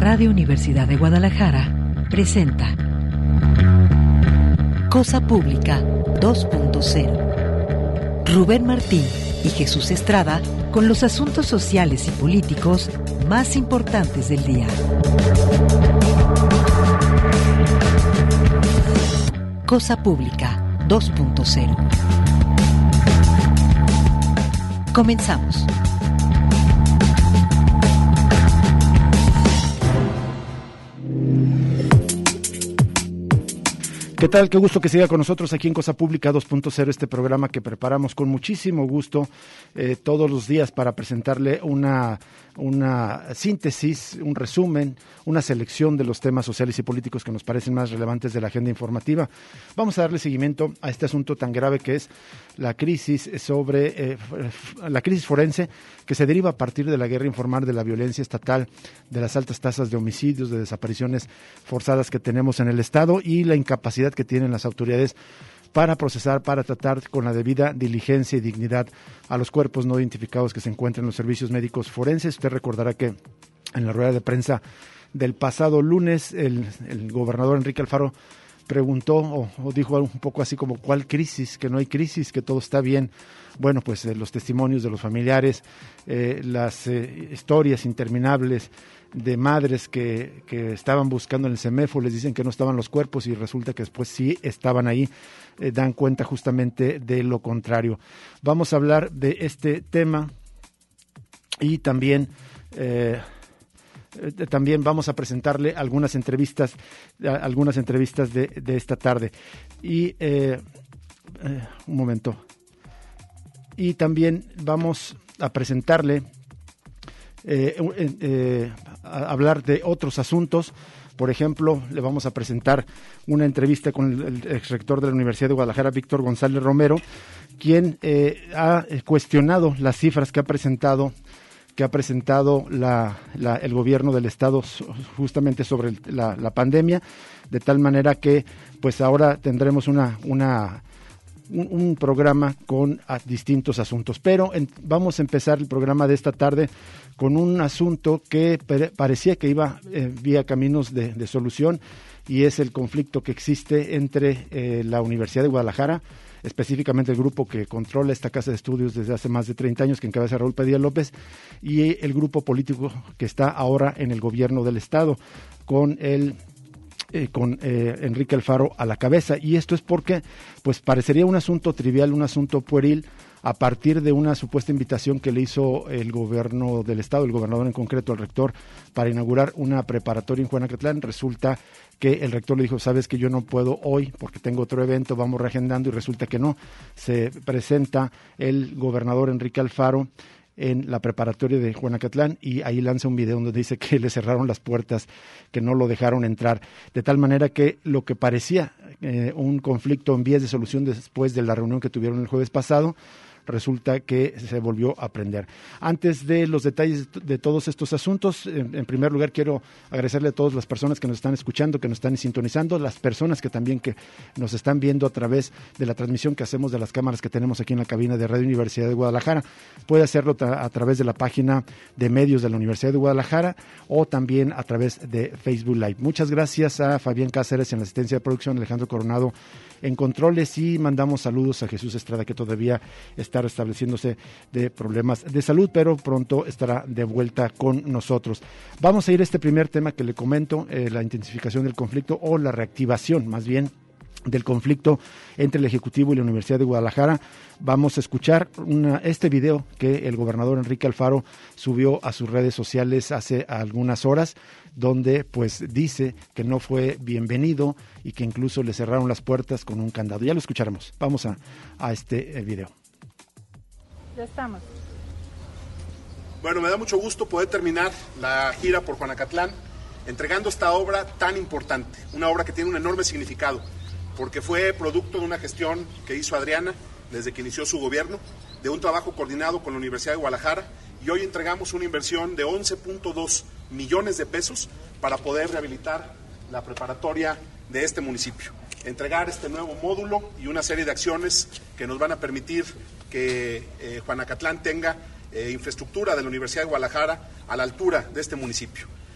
Radio Universidad de Guadalajara presenta Cosa Pública 2.0. Rubén Martín y Jesús Estrada con los asuntos sociales y políticos más importantes del día. Cosa Pública 2.0. Comenzamos. ¿Qué tal? Qué gusto que siga con nosotros aquí en Cosa Pública 2.0, este programa que preparamos con muchísimo gusto todos los días para presentarle una síntesis, un resumen, una selección de los temas sociales y políticos que nos parecen más relevantes de la agenda informativa. Vamos a darle seguimiento a este asunto tan grave que es la crisis la crisis forense que se deriva a partir de la guerra informal, de la violencia estatal, de las altas tasas de homicidios, de desapariciones forzadas que tenemos en el Estado y la incapacidad que tienen las autoridades para procesar, para tratar con la debida diligencia y dignidad a los cuerpos no identificados que se encuentran en los servicios médicos forenses. Usted recordará que en la rueda de prensa del pasado lunes el gobernador Enrique Alfaro preguntó o dijo un poco así como ¿cuál crisis? Que no hay crisis, que todo está bien. Bueno, pues los testimonios de los familiares, las historias interminables de madres que estaban buscando en el CEMEFO, les dicen que no estaban los cuerpos y resulta que después sí estaban ahí, dan cuenta justamente de lo contrario. Vamos a hablar de este tema y también vamos a presentarle algunas entrevistas de esta tarde. Y un momento. Y también vamos a presentarle a hablar de otros asuntos. Por ejemplo, le vamos a presentar una entrevista con el exrector de la Universidad de Guadalajara, Víctor González Romero, quien ha cuestionado las cifras que ha presentado el gobierno del Estado justamente sobre la pandemia, de tal manera que pues ahora tendremos un programa con distintos asuntos. Pero vamos a empezar el programa de esta tarde con un asunto que parecía que iba vía caminos de solución, y es el conflicto que existe entre la Universidad de Guadalajara, específicamente el grupo que controla esta casa de estudios desde hace más de 30 años, que encabeza Raúl Padilla López, y el grupo político que está ahora en el gobierno del Estado, con Enrique Alfaro a la cabeza. Y esto es porque pues parecería un asunto trivial, un asunto pueril, a partir de una supuesta invitación que le hizo el gobierno del Estado, el gobernador en concreto, el rector, para inaugurar una preparatoria en Juanacatlán. Resulta que el rector le dijo, sabes que yo no puedo hoy porque tengo otro evento, vamos reagendando, y resulta que no. Se presenta el gobernador Enrique Alfaro en la preparatoria de Juanacatlán y ahí lanza un video donde dice que le cerraron las puertas, que no lo dejaron entrar, de tal manera que lo que parecía un conflicto en vías de solución después de la reunión que tuvieron el jueves pasado, resulta que se volvió a prender. Antes de los detalles de todos estos asuntos, en primer lugar quiero agradecerle a todas las personas que nos están escuchando, que nos están sintonizando, las personas que también que nos están viendo a través de la transmisión que hacemos de las cámaras que tenemos aquí en la cabina de Radio Universidad de Guadalajara. Puede hacerlo a través de la página de medios de la Universidad de Guadalajara o también a través de Facebook Live. Muchas gracias a Fabián Cáceres en la asistencia de producción, Alejandro Coronado en controles, y mandamos saludos a Jesús Estrada, que todavía está restableciéndose de problemas de salud, pero pronto estará de vuelta con nosotros. Vamos a ir a este primer tema que le comento, la intensificación del conflicto, o la reactivación más bien del conflicto entre el Ejecutivo y la Universidad de Guadalajara. Vamos a escuchar este video que el gobernador Enrique Alfaro subió a sus redes sociales hace algunas horas, donde pues dice que no fue bienvenido y que incluso le cerraron las puertas con un candado. Ya lo escucharemos. Vamos a este video. Ya estamos. Bueno, me da mucho gusto poder terminar la gira por Juanacatlán entregando esta obra tan importante, una obra que tiene un enorme significado, porque fue producto de una gestión que hizo Adriana desde que inició su gobierno, de un trabajo coordinado con la Universidad de Guadalajara, y hoy entregamos una inversión de 11.2 millones de pesos para poder rehabilitar la preparatoria de este municipio, entregar este nuevo módulo y una serie de acciones que nos van a permitir que Juanacatlán tenga infraestructura de la Universidad de Guadalajara a la altura de este municipio.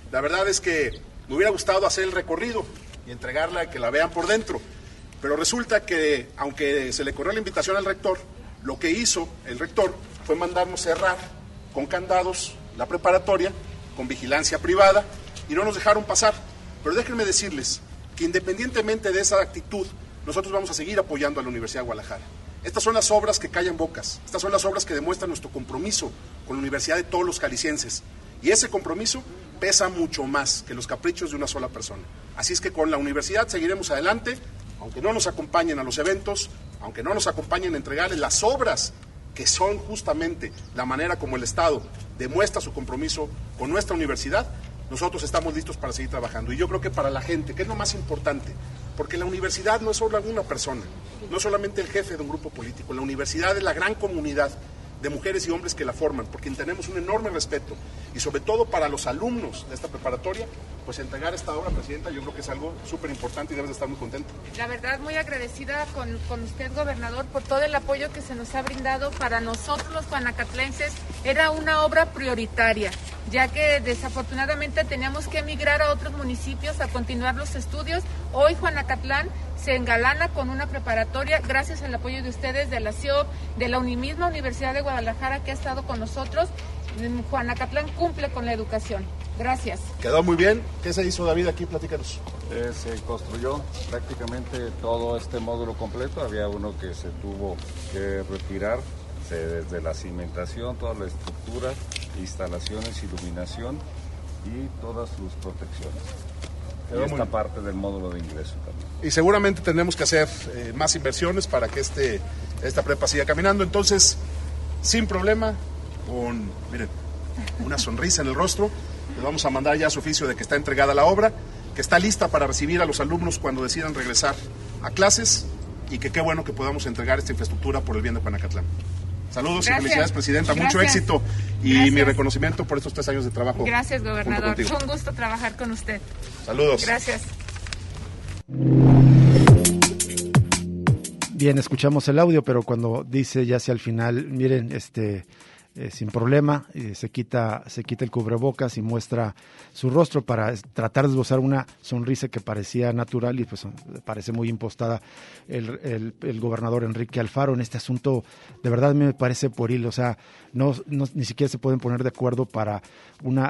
La verdad es que me hubiera gustado hacer el recorrido y entregarla y que la vean por dentro. Pero resulta que, aunque se le corrió la invitación al rector, lo que hizo el rector fue mandarnos cerrar con candados la preparatoria, con vigilancia privada, y no nos dejaron pasar. Pero déjenme decirles que independientemente de esa actitud, nosotros vamos a seguir apoyando a la Universidad de Guadalajara. Estas son las obras que callan bocas, estas son las obras que demuestran nuestro compromiso con la universidad de todos los jaliscienses. Y ese compromiso pesa mucho más que los caprichos de una sola persona. Así es que con la universidad seguiremos adelante, aunque no nos acompañen a los eventos, aunque no nos acompañen a entregarles las obras que son justamente la manera como el Estado demuestra su compromiso con nuestra universidad. Nosotros estamos listos para seguir trabajando. Y yo creo que para la gente, que es lo más importante, porque la universidad no es solo una persona, no es solamente el jefe de un grupo político, la universidad es la gran comunidad de mujeres y hombres que la forman, porque tenemos un enorme respeto, y sobre todo para los alumnos de esta preparatoria, pues entregar esta obra, Presidenta, yo creo que es algo súper importante y debes de estar muy contento. La verdad, muy agradecida con usted, gobernador, por todo el apoyo que se nos ha brindado. Para nosotros los juanacatlenses era una obra prioritaria, ya que desafortunadamente teníamos que emigrar a otros municipios a continuar los estudios. Hoy Juanacatlán se engalana con una preparatoria gracias al apoyo de ustedes, de la CIOP, de la misma Universidad de Guadalajara que ha estado con nosotros. Juanacatlán cumple con la educación. Gracias. Quedó muy bien. ¿Qué se hizo, David, aquí? Platícanos. Se construyó prácticamente todo este módulo completo. Había uno que se tuvo que retirar, desde la cimentación, toda la estructura, instalaciones, iluminación y todas sus protecciones. Y esta parte del módulo de ingreso también. Y seguramente tenemos que hacer más inversiones para que esta prepa siga caminando. Entonces, sin problema, con, miren, una sonrisa en el rostro, les vamos a mandar ya su oficio de que está entregada la obra, que está lista para recibir a los alumnos cuando decidan regresar a clases, y que qué bueno que podamos entregar esta infraestructura por el bien de Juanacatlán. Saludos. Gracias. Y felicidades, Presidenta. Gracias. Mucho éxito y gracias. Mi reconocimiento por estos 3 años de trabajo. Gracias, gobernador. Fue un gusto trabajar con usted. Saludos. Gracias. Bien, escuchamos el audio, pero cuando dice ya hacia el final, miren, sin problema, se quita el cubrebocas y muestra su rostro para tratar de esbozar una sonrisa que parecía natural y pues parece muy impostada el gobernador Enrique Alfaro en este asunto. De verdad me parece pueril, o sea, no ni siquiera se pueden poner de acuerdo para una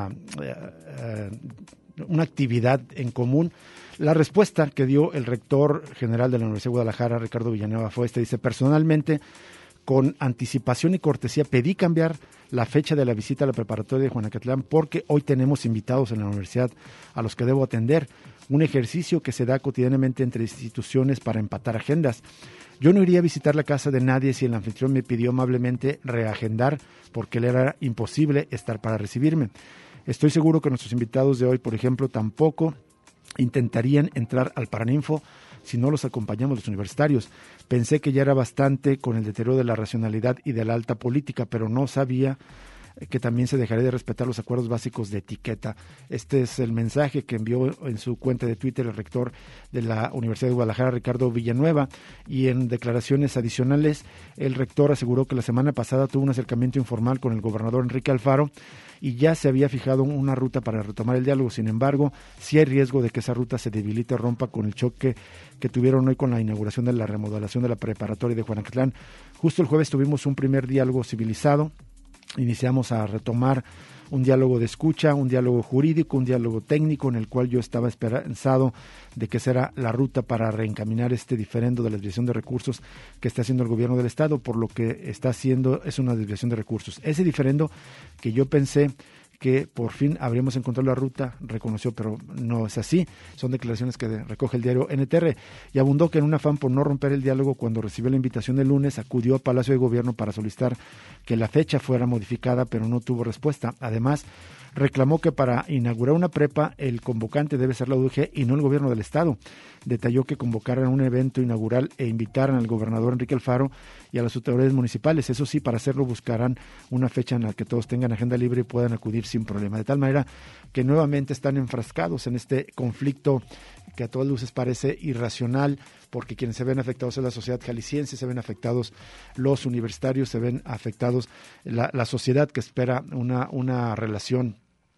actividad en común. La respuesta que dio el rector general de la Universidad de Guadalajara, Ricardo Villanueva, fue dice: personalmente, con anticipación y cortesía, pedí cambiar la fecha de la visita a la preparatoria de Juanacatlán porque hoy tenemos invitados en la universidad a los que debo atender, un ejercicio que se da cotidianamente entre instituciones para empatar agendas. Yo no iría a visitar la casa de nadie si el anfitrión me pidió amablemente reagendar porque le era imposible estar para recibirme. Estoy seguro que nuestros invitados de hoy, por ejemplo, tampoco intentarían entrar al Paraninfo si no los acompañamos los universitarios. Pensé que ya era bastante con el deterioro de la racionalidad y de la alta política, pero no sabía que también se dejaría de respetar los acuerdos básicos de etiqueta. Este es el mensaje que envió en su cuenta de Twitter el rector de la Universidad de Guadalajara, Ricardo Villanueva, y en declaraciones adicionales el rector aseguró que la semana pasada tuvo un acercamiento informal con el gobernador Enrique Alfaro y ya se había fijado una ruta para retomar el diálogo. Sin embargo, sí hay riesgo de que esa ruta se debilite o rompa con el choque que tuvieron hoy con la inauguración de la remodelación de la preparatoria de Juanacatlán. Justo el jueves tuvimos un primer diálogo civilizado. Iniciamos a retomar un diálogo de escucha, un diálogo jurídico, un diálogo técnico en el cual yo estaba esperanzado de que será la ruta para reencaminar este diferendo de la desviación de recursos que está haciendo el gobierno del estado. Por lo que está haciendo es una desviación de recursos. Ese diferendo que yo pensé que por fin habríamos encontrado la ruta, reconoció, pero no es así. Son declaraciones que recoge el diario NTR, y abundó que en un afán por no romper el diálogo, cuando recibió la invitación el lunes, acudió a Palacio de Gobierno para solicitar que la fecha fuera modificada, pero no tuvo respuesta. Además, reclamó que para inaugurar una prepa, el convocante debe ser la UDG y no el gobierno del estado. Detalló que convocaran un evento inaugural e invitaran al gobernador Enrique Alfaro y a las autoridades municipales. Eso sí, para hacerlo buscarán una fecha en la que todos tengan agenda libre y puedan acudir sin problema. De tal manera que nuevamente están enfrascados en este conflicto que a todas luces parece irracional, porque quienes se ven afectados es la sociedad jalisciense, se ven afectados los universitarios, se ven afectados la sociedad que espera una relación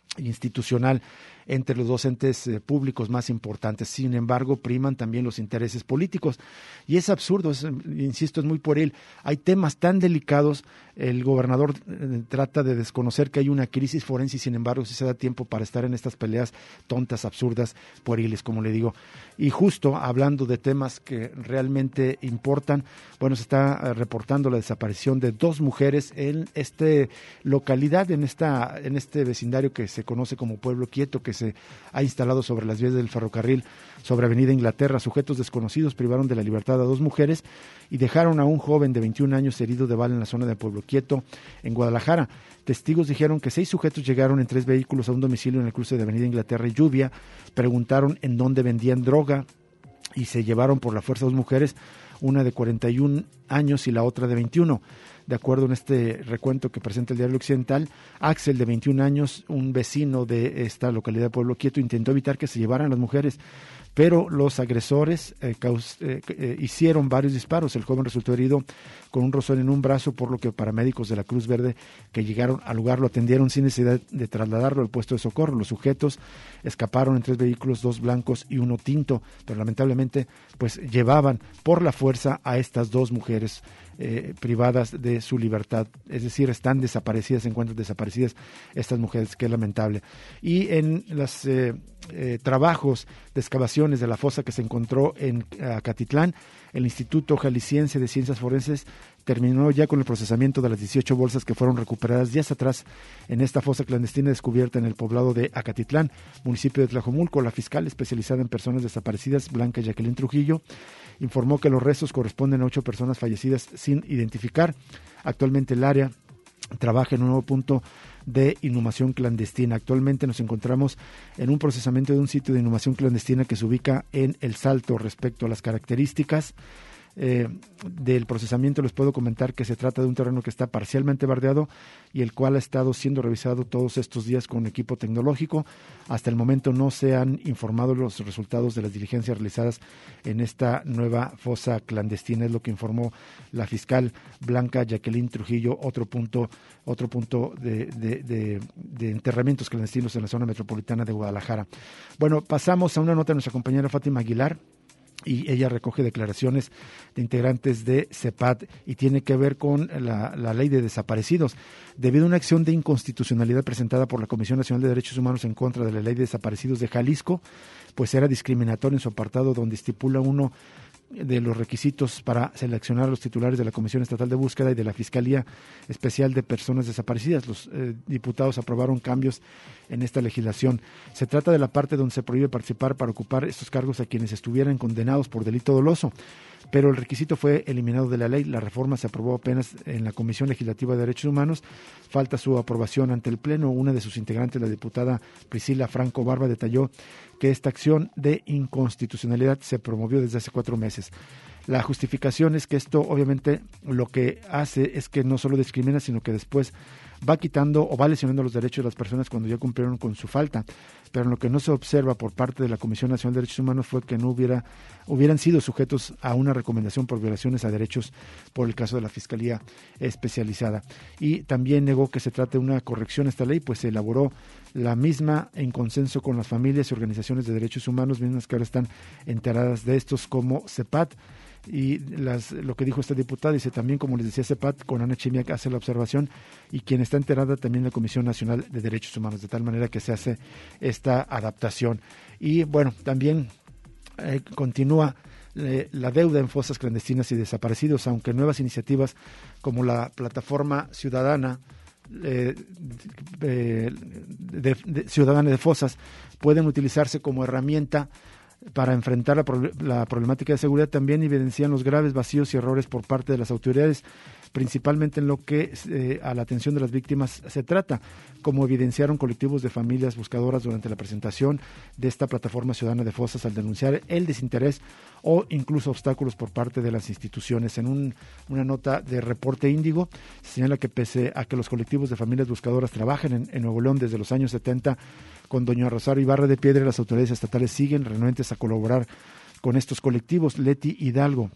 institucional entre los dos entes públicos más importantes. Sin embargo, priman también los intereses políticos. Y es absurdo, insisto, es muy pueril. Hay temas tan delicados, el gobernador trata de desconocer que hay una crisis forense y sin embargo sí se da tiempo para estar en estas peleas tontas, absurdas, pueriles, como le digo. Y justo hablando de temas que realmente importan, bueno, se está reportando la desaparición de 2 mujeres en esta localidad, en este vecindario que se conoce como Pueblo Quieto, que se ha instalado sobre las vías del ferrocarril sobre Avenida Inglaterra. Sujetos desconocidos privaron de la libertad a 2 mujeres y dejaron a un joven de 21 años herido de bala en la zona de Pueblo Quieto, en Guadalajara. Testigos dijeron que 6 sujetos llegaron en 3 vehículos a un domicilio en el cruce de Avenida Inglaterra y Lluvia, preguntaron en dónde vendían droga y se llevaron por la fuerza 2 mujeres, una de 41 años y la otra de 21. De acuerdo en este recuento que presenta el Diario Occidental, Axel, de 21 años, un vecino de esta localidad de Pueblo Quieto, intentó evitar que se llevaran las mujeres, pero los agresores hicieron varios disparos. El joven resultó herido con un rozón en un brazo, por lo que paramédicos de la Cruz Verde que llegaron al lugar lo atendieron sin necesidad de trasladarlo al puesto de socorro. Los sujetos escaparon en 3 vehículos, 2 blancos y 1 tinto, pero lamentablemente pues llevaban por la fuerza a estas 2 mujeres privadas de su libertad, es decir, están desaparecidas, se encuentran desaparecidas estas mujeres, que es lamentable. Y en los trabajos de excavaciones de la fosa que se encontró en Acatitlán, el Instituto Jalisciense de Ciencias Forenses terminó ya con el procesamiento de las 18 bolsas que fueron recuperadas días atrás en esta fosa clandestina descubierta en el poblado de Acatitlán, municipio de Tlajomulco. La fiscal especializada en personas desaparecidas, Blanca Jacqueline Trujillo, informó que los restos corresponden a 8 personas fallecidas sin identificar. Actualmente el área trabaja en un nuevo punto de inhumación clandestina. Actualmente nos encontramos en un procesamiento de un sitio de inhumación clandestina que se ubica en El Salto. Respecto a las características del procesamiento, les puedo comentar que se trata de un terreno que está parcialmente bardeado y el cual ha estado siendo revisado todos estos días con equipo tecnológico. Hasta el momento no se han informado los resultados de las diligencias realizadas en esta nueva fosa clandestina, es lo que informó la fiscal Blanca Jacqueline Trujillo. Otro punto de enterramientos clandestinos en la zona metropolitana de Guadalajara. Bueno, pasamos a una nota de nuestra compañera Fátima Aguilar, y ella recoge declaraciones de integrantes de CEPAD y tiene que ver con la ley de desaparecidos. Debido a una acción de inconstitucionalidad presentada por la Comisión Nacional de Derechos Humanos en contra de la ley de desaparecidos de Jalisco, pues era discriminatorio en su apartado donde estipula uno de los requisitos para seleccionar a los titulares de la Comisión Estatal de Búsqueda y de la Fiscalía Especial de Personas Desaparecidas. Los diputados aprobaron cambios en esta legislación. Se trata de la parte donde se prohíbe participar para ocupar estos cargos a quienes estuvieran condenados por delito doloso, pero el requisito fue eliminado de la ley. La reforma se aprobó apenas en la Comisión Legislativa de Derechos Humanos. Falta su aprobación ante el Pleno. Una de sus integrantes, la diputada Priscila Franco Barba, detalló que esta acción de inconstitucionalidad se promovió desde hace 4 meses. La justificación es que esto obviamente lo que hace es que no solo discrimina, sino que después va quitando o va lesionando los derechos de las personas cuando ya cumplieron con su falta. Pero lo que no se observa por parte de la Comisión Nacional de Derechos Humanos fue que no hubieran sido sujetos a una recomendación por violaciones a derechos por el caso de la Fiscalía Especializada. Y también negó que se trate de una corrección a esta ley, pues se elaboró la misma en consenso con las familias y organizaciones de derechos humanos, mismas que ahora están enteradas de estos como CEPAD. Y lo que dijo esta diputada, dice también, como les decía, CEPAD con Ana Chimiak hace la observación y quien está enterada también la Comisión Nacional de Derechos Humanos, de tal manera que se hace esta adaptación. Y bueno, también continúa la deuda en fosas clandestinas y desaparecidos, aunque nuevas iniciativas como la plataforma ciudadana ciudadana de fosas pueden utilizarse como herramienta para enfrentar la problemática de seguridad. También evidencian los graves vacíos y errores por parte de las autoridades, principalmente en lo que a la atención de las víctimas se trata, como evidenciaron colectivos de familias buscadoras durante la presentación de esta plataforma ciudadana de fosas al denunciar el desinterés o incluso obstáculos por parte de las instituciones. En una nota de Reporte Índigo se señala que pese a que los colectivos de familias buscadoras trabajan en Nuevo León desde los años 70 con doña Rosario Ibarra de Piedra, las autoridades estatales siguen renuentes a colaborar con estos colectivos. Leti Hidalgo,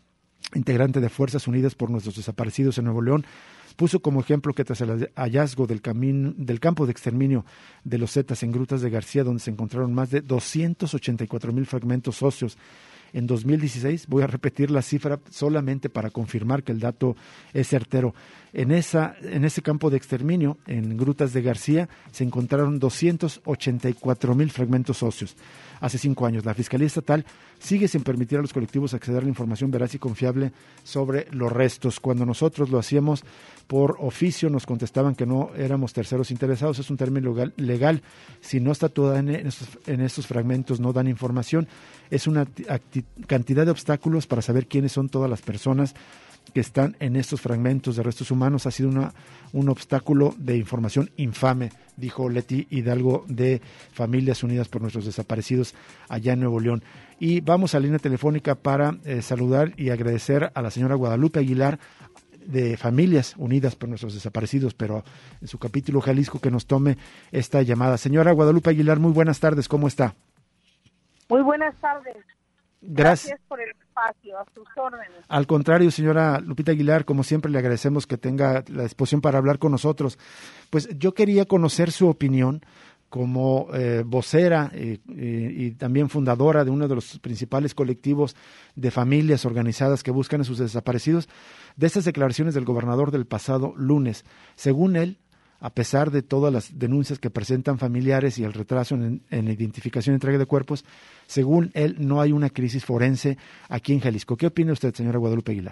integrante de Fuerzas Unidas por Nuestros Desaparecidos en Nuevo León, puso como ejemplo que tras el hallazgo del campo de exterminio de los Zetas en Grutas de García, donde se encontraron más de 284,000 fragmentos óseos en 2016, voy a repetir la cifra solamente para confirmar que el dato es certero. En ese campo de exterminio, en Grutas de García, se encontraron 284,000 fragmentos óseos. Hace 5 años, la Fiscalía Estatal sigue sin permitir a los colectivos acceder a la información veraz y confiable sobre los restos. Cuando nosotros lo hacíamos por oficio, nos contestaban que no éramos terceros interesados. Es un término legal. Si no está toda en estos fragmentos, no dan información. Es una cantidad de obstáculos para saber quiénes son todas las personas que están en estos fragmentos de restos humanos. Ha sido un obstáculo de información infame, dijo Leti Hidalgo de Familias Unidas por Nuestros Desaparecidos allá en Nuevo León. Y vamos a la línea telefónica para saludar y agradecer a la señora Guadalupe Aguilar de Familias Unidas por Nuestros Desaparecidos, pero en su capítulo Jalisco, que nos tome esta llamada. Señora Guadalupe Aguilar, muy buenas tardes, ¿cómo está? Muy buenas tardes. Gracias por el espacio, a sus órdenes. Al contrario, señora Lupita Aguilar, como siempre le agradecemos que tenga la disposición para hablar con nosotros. Pues yo quería conocer su opinión como vocera y también fundadora de uno de los principales colectivos de familias organizadas que buscan a sus desaparecidos, de estas declaraciones del gobernador del pasado lunes. Según él, a pesar de todas las denuncias que presentan familiares y el retraso en identificación y entrega de cuerpos, según él, no hay una crisis forense aquí en Jalisco. ¿Qué opina usted, señora Guadalupe Aguilar?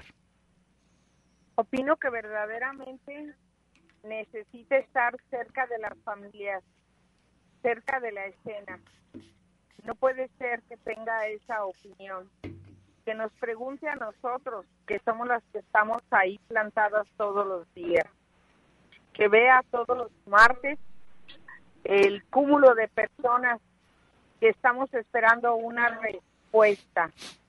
Opino que verdaderamente necesita estar cerca de las familias, cerca de la escena. No puede ser que tenga esa opinión. Que nos pregunte a nosotros, que somos las que estamos ahí plantadas todos los días. Que vea todos los martes el cúmulo de personas que estamos esperando una respuesta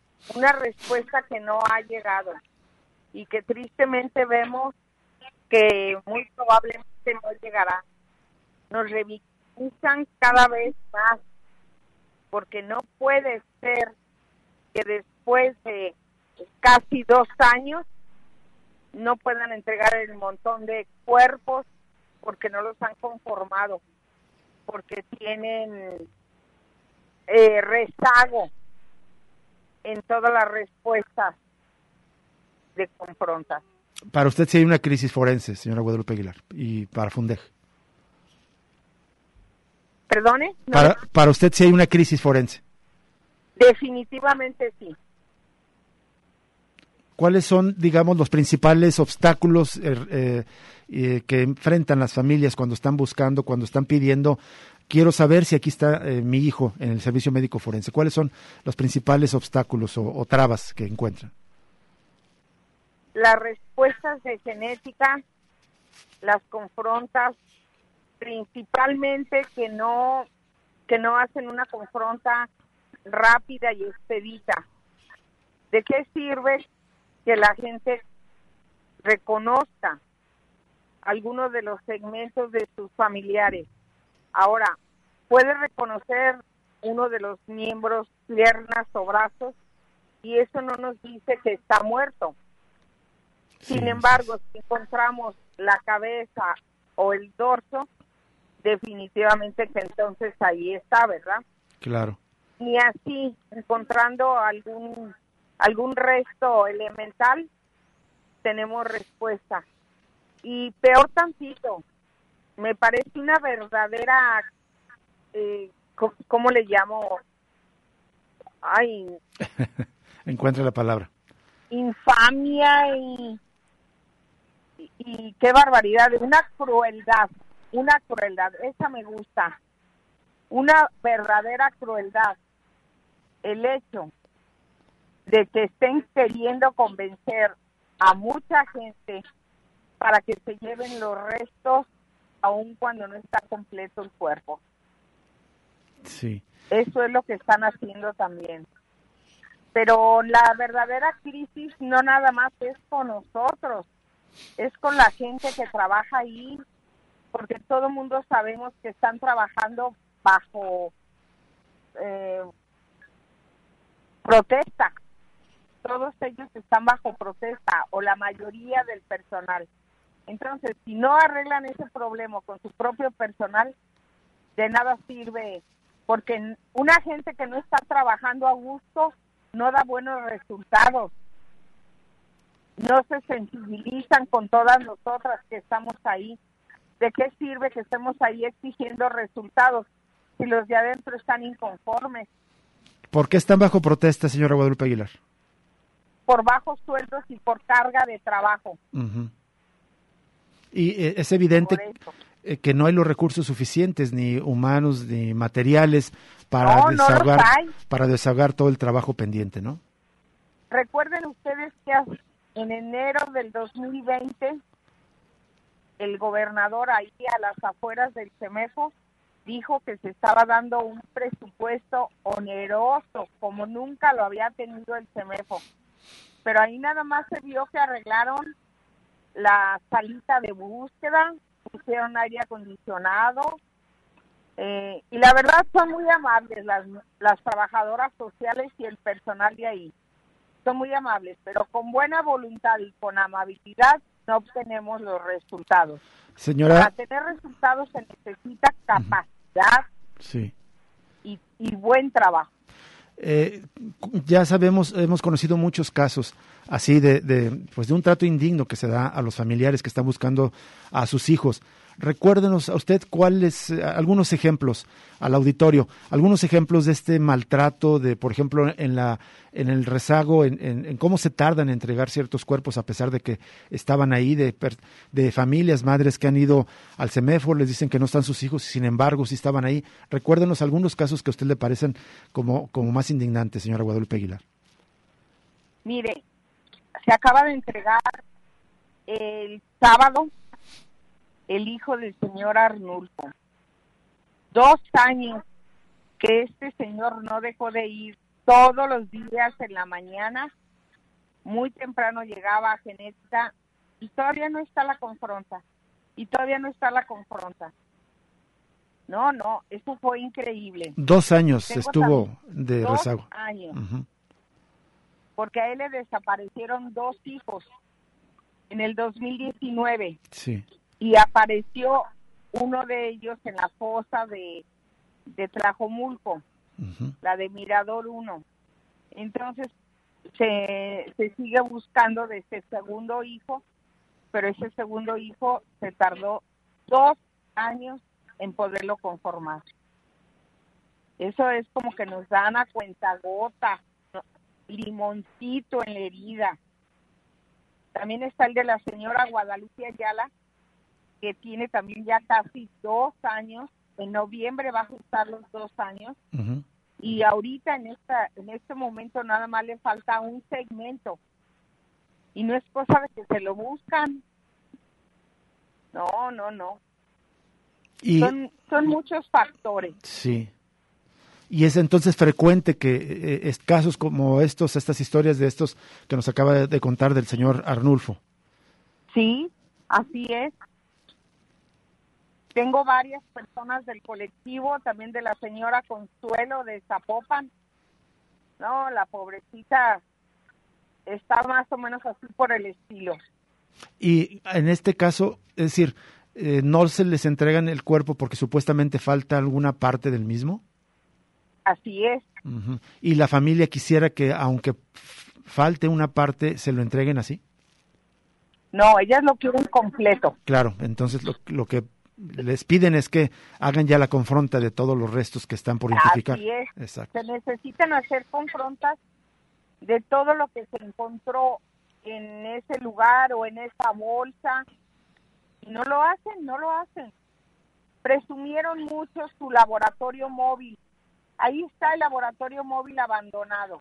que no ha llegado y que tristemente vemos que muy probablemente no llegará. Nos revictimizan cada vez más, porque no puede ser que después de casi 2 años no puedan entregar el montón de cuerpos porque no los han conformado, porque tienen rezago en todas las respuestas de confronta. Para usted sí hay una crisis forense, señora Guadalupe Aguilar, y para Fundej. ¿Perdone? No. Para usted sí hay una crisis forense. Definitivamente sí. ¿Cuáles son, digamos, los principales obstáculos que enfrentan las familias cuando están buscando, cuando están pidiendo, quiero saber si aquí está mi hijo en el servicio médico forense? ¿Cuáles son los principales obstáculos o trabas que encuentran? Las respuestas de genética, las confrontas, principalmente que no hacen una confronta rápida y expedita. ¿De qué sirve que la gente reconozca algunos de los segmentos de sus familiares? Ahora, puede reconocer uno de los miembros, piernas o brazos, y eso no nos dice que está muerto. Sin embargo, si encontramos la cabeza o el dorso, definitivamente que entonces ahí está, ¿verdad? Claro. Ni así, encontrando algún resto elemental, tenemos respuesta. Y peor tantito, me parece una verdadera, ¿cómo le llamo? Ay. Encuentre la palabra. Infamia y qué barbaridad, una crueldad, esa me gusta. Una verdadera crueldad. El hecho de que estén queriendo convencer a mucha gente para que se lleven los restos aun cuando no está completo el cuerpo. Sí. Eso es lo que están haciendo también. Pero la verdadera crisis no nada más es con nosotros, es con la gente que trabaja ahí, porque todo el mundo sabemos que están trabajando bajo protesta. todos ellos están bajo protesta, o la mayoría del personal. Entonces, si no arreglan ese problema con su propio personal, de nada sirve, porque una gente que no está trabajando a gusto no da buenos resultados. No se sensibilizan con todas nosotras que estamos ahí. ¿De qué sirve que estemos ahí exigiendo resultados si los de adentro están inconformes? ¿Por qué están bajo protesta, señora Guadalupe Aguilar? Por bajos sueldos y por carga de trabajo. Uh-huh. Y es evidente que no hay los recursos suficientes, ni humanos, ni materiales, para desahogar todo el trabajo pendiente, ¿no? Recuerden ustedes que en enero del 2020, el gobernador ahí a las afueras del CEMEFO dijo que se estaba dando un presupuesto oneroso, como nunca lo había tenido el CEMEFO. Pero ahí nada más se vio que arreglaron la salita de búsqueda, pusieron aire acondicionado, y la verdad son muy amables las trabajadoras sociales y el personal de ahí. Son muy amables, pero con buena voluntad y con amabilidad no obtenemos los resultados. Señora, para tener resultados se necesita capacidad sí. y buen trabajo. Ya sabemos, hemos conocido muchos casos así de un trato indigno que se da a los familiares que están buscando a sus hijos. Recuérdenos a usted algunos ejemplos al auditorio, algunos ejemplos de este maltrato, de por ejemplo en el rezago, en cómo se tardan en entregar ciertos cuerpos a pesar de que estaban ahí, de familias, madres que han ido al CEMEFO, les dicen que no están sus hijos y sin embargo sí estaban ahí. Recuérdenos algunos casos que a usted le parecen como más indignantes, señora Guadalupe Aguilar. Mire, se acaba de entregar el sábado el hijo del señor Arnulfo. 2 años que este señor no dejó de ir todos los días en la mañana, muy temprano llegaba a Genética y todavía no está la confronta. No, eso fue increíble. 2 años estuvo de rezago. 2 años. Uh-huh. Porque a él le desaparecieron 2 hijos en el 2019. Sí. Y apareció uno de ellos en la fosa de Tlajomulco, uh-huh. La de Mirador 1. Entonces se sigue buscando de ese segundo hijo, pero ese segundo hijo se tardó 2 años en poderlo conformar. Eso es como que nos dan a cuentagota, limoncito en la herida. También está el de la señora Guadalupe Ayala, que tiene también ya casi 2 años. En noviembre va a ajustar los 2 años. Uh-huh. Y ahorita en este momento nada más le falta un segmento. Y no es cosa de que se lo buscan. No. Y son muchos factores. Sí. Y es entonces frecuente que casos como estas historias de estos que nos acaba de contar del señor Arnulfo. Sí, así es. Tengo varias personas del colectivo, también de la señora Consuelo de Zapopan. No, la pobrecita está más o menos así por el estilo. Y en este caso, es decir, ¿no se les entregan el cuerpo porque supuestamente falta alguna parte del mismo? Así es. Uh-huh. ¿Y la familia quisiera que, aunque falte una parte, se lo entreguen así? No, ellas lo quieren completo. Claro, entonces lo que les piden es que hagan ya la confronta de todos los restos que están por identificar. Así es. Exacto. Se necesitan hacer confrontas de todo lo que se encontró en ese lugar o en esa bolsa. Y no lo hacen. Presumieron mucho su laboratorio móvil. Ahí está el laboratorio móvil abandonado.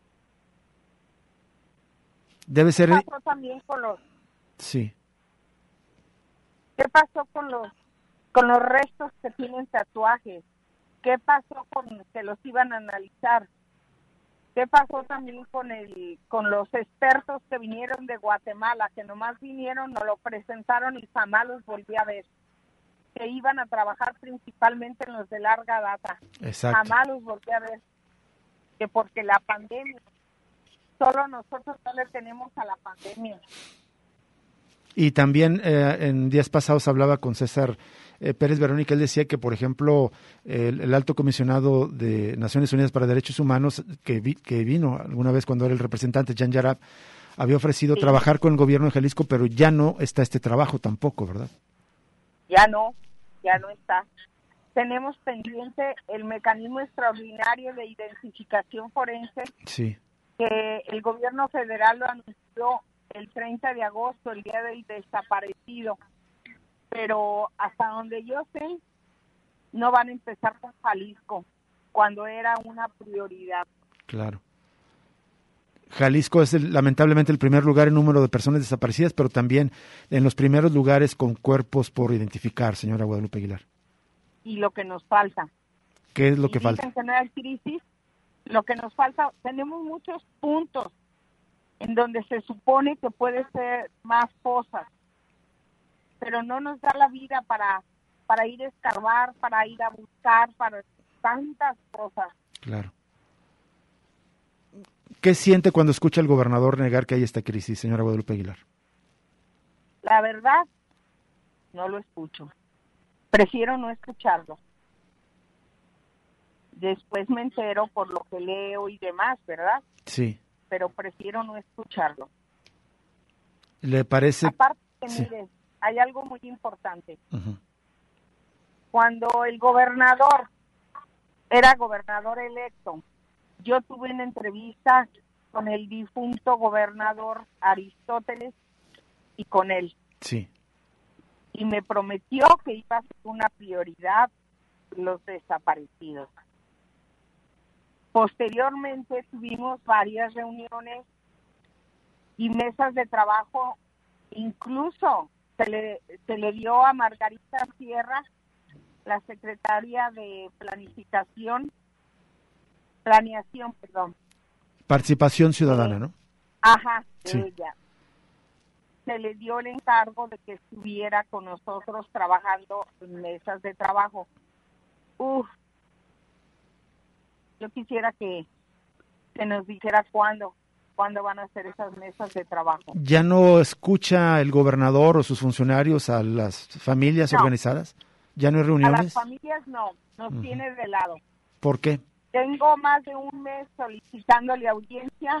Debe ser. ¿Qué pasó también con los? Sí. ¿Qué pasó con los restos que tienen tatuajes? ¿Qué pasó con que los iban a analizar? ¿Qué pasó también con los expertos que vinieron de Guatemala, que nomás vinieron, nos lo presentaron y jamás los volví a ver? Que iban a trabajar principalmente en los de larga data. Exacto. Jamás los volví a ver. Que porque la pandemia Solo nosotros no le tenemos a la pandemia. Y también en días pasados hablaba con César Pérez Verónica, él decía que, por ejemplo, el alto comisionado de Naciones Unidas para Derechos Humanos, que vino alguna vez cuando era el representante, Jan Yarab, había ofrecido trabajar con el gobierno de Jalisco, pero ya no está este trabajo tampoco, ¿verdad? Ya no está. Tenemos pendiente el mecanismo extraordinario de identificación forense, Sí. que el gobierno federal lo anunció el 30 de agosto, el día del desaparecido, pero hasta donde yo sé, no van a empezar con Jalisco, cuando era una prioridad. Claro. Jalisco es lamentablemente el primer lugar en número de personas desaparecidas, pero también en los primeros lugares con cuerpos por identificar, señora Guadalupe Aguilar. Y lo que nos falta. ¿Qué es lo que falta? Dicen que no hay crisis, lo que nos falta, tenemos muchos puntos en donde se supone que puede ser más cosas, pero no nos da la vida para ir a escarbar, para ir a buscar, para tantas cosas. Claro. ¿Qué siente cuando escucha al gobernador negar que hay esta crisis, señora Guadalupe Aguilar? La verdad, no lo escucho. Prefiero no escucharlo. Después me entero por lo que leo y demás, ¿verdad? Sí. Pero prefiero no escucharlo. ¿Le parece? Aparte, sí. Mire, hay algo muy importante. Uh-huh. Cuando el gobernador era gobernador electo, yo tuve una entrevista con el difunto gobernador Aristóteles y con él. Sí. Y me prometió que iba a ser una prioridad los desaparecidos. Posteriormente tuvimos varias reuniones y mesas de trabajo, incluso se le dio a Margarita Sierra, la secretaria de planeación, Participación ciudadana, ¿no? Ajá, sí. Ella. Se le dio el encargo de que estuviera con nosotros trabajando en mesas de trabajo. Yo quisiera que nos dijera cuándo van a hacer esas mesas de trabajo. ¿Ya no escucha el gobernador o sus funcionarios a las familias organizadas? ¿Ya no hay reuniones? A las familias no, nos tiene de lado. ¿Por qué? Tengo más de un mes solicitándole audiencia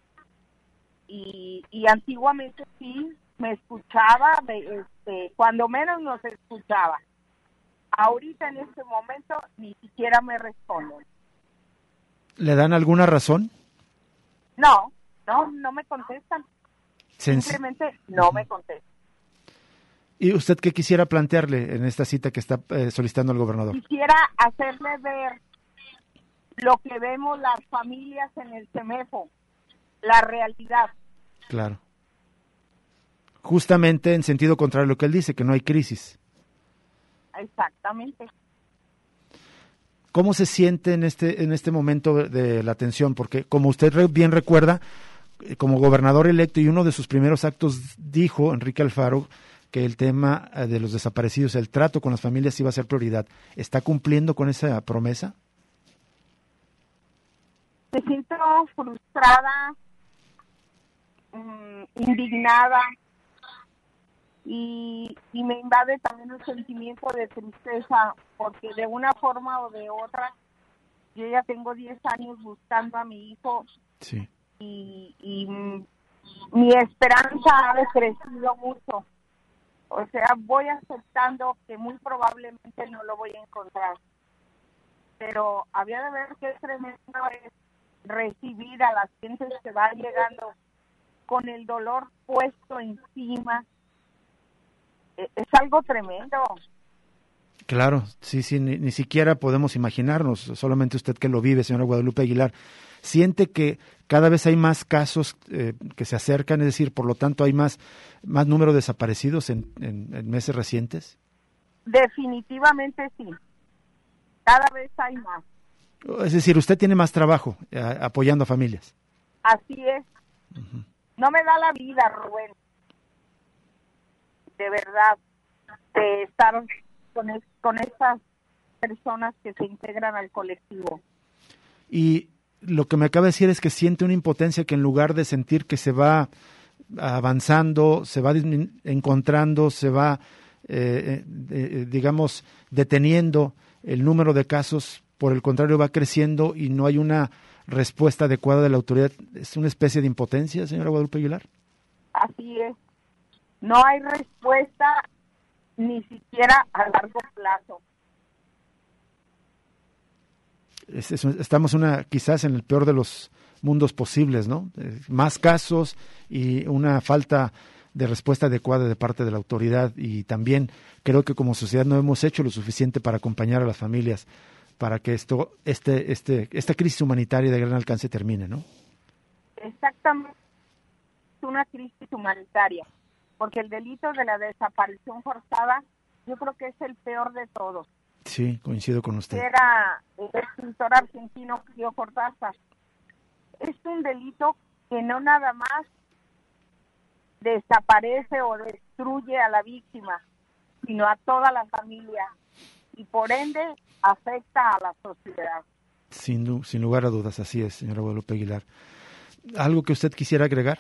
y antiguamente sí me escuchaba, cuando menos nos escuchaba. Ahorita en este momento ni siquiera me responden. ¿Le dan alguna razón? No me contestan. Simplemente no me contestan. ¿Y usted qué quisiera plantearle en esta cita que está solicitando el gobernador? Quisiera hacerle ver lo que vemos las familias en el CEMEFO, la realidad. Claro. Justamente en sentido contrario a lo que él dice, que no hay crisis. Exactamente. ¿Cómo se siente en este momento de la atención? Porque como usted bien recuerda, como gobernador electo y uno de sus primeros actos dijo Enrique Alfaro que el tema de los desaparecidos, el trato con las familias iba a ser prioridad. ¿Está cumpliendo con esa promesa? Me siento frustrada, indignada y me invade también un sentimiento de tristeza porque de una forma o de otra yo ya tengo 10 años buscando a mi hijo. Sí. Y mi esperanza ha decrecido mucho. O sea, voy aceptando que muy probablemente no lo voy a encontrar. Pero había de ver qué tremendo es recibir a las gentes que van llegando con el dolor puesto encima. Es algo tremendo. Claro, sí, ni siquiera podemos imaginarnos, solamente usted que lo vive, señora Guadalupe Aguilar. ¿Siente que cada vez hay más casos que se acercan, es decir, por lo tanto hay más número de desaparecidos en meses recientes? Definitivamente sí, cada vez hay más. Es decir, usted tiene más trabajo apoyando a familias. Así es. Uh-huh. No me da la vida, Rubén, de verdad, de estar con estas personas que se integran al colectivo. Y lo que me acaba de decir es que siente una impotencia que en lugar de sentir que se va avanzando, se va encontrando, se va, digamos, deteniendo el número de casos, por el contrario va creciendo y no hay una respuesta adecuada de la autoridad. ¿Es una especie de impotencia, señora Guadalupe Aguilar? Así es. No hay respuesta ni siquiera a largo plazo. Estamos quizás en el peor de los mundos posibles, ¿no? Más casos y una falta de respuesta adecuada de parte de la autoridad, y también creo que como sociedad no hemos hecho lo suficiente para acompañar a las familias para que esta crisis humanitaria de gran alcance termine, ¿no? Exactamente, es una crisis humanitaria, porque el delito de la desaparición forzada yo creo que es el peor de todos. Sí, coincido con usted. Era el escritor argentino Julio Cortázar. Es un delito que no nada más desaparece o destruye a la víctima, sino a toda la familia, y por ende afecta a la sociedad. Sin lugar a dudas, así es, señora Guadalupe Aguilar. ¿Algo que usted quisiera agregar?